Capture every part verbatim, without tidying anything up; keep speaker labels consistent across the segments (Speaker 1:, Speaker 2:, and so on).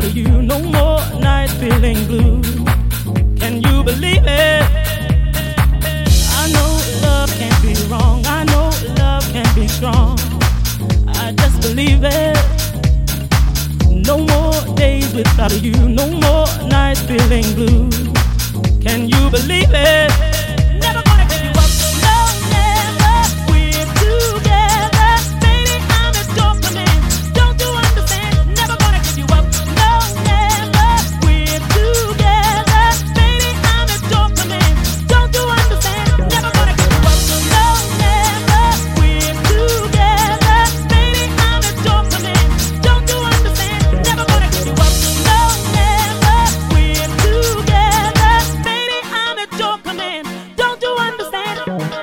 Speaker 1: without you. No more nights feeling blue. Can you believe it? I know love can't be wrong. I know love can be strong. I just believe it. No more days without you. No more nights feeling blue. Can you believe it? Never gonna give you up. No, never. We're together. Baby, I'm a document. Don't you understand? Never gonna give you up. No, never. We're together. Baby, I'm a document. Don't you understand? Never gonna give you up. No, never. We're together. Baby, I'm a document. Don't you understand? Never gonna give you up. No, never. We're together. Baby, I'm at your command. Don't you understand?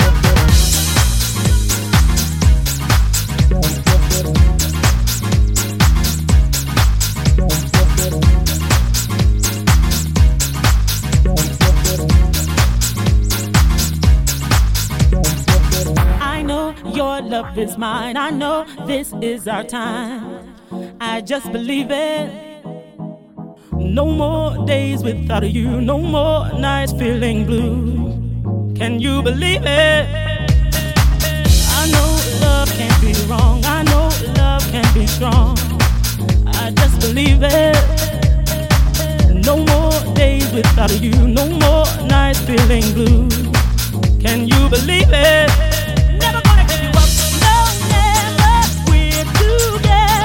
Speaker 1: I know your love is mine. I know this is our time. I just believe it. No more days without you. No more nights feeling blue. Can you believe it? I know love can't be wrong. I know love can be strong. I just believe it. No more days without you. No more nights feeling blue. Can you believe it? Never gonna give you up. No, never. We're together.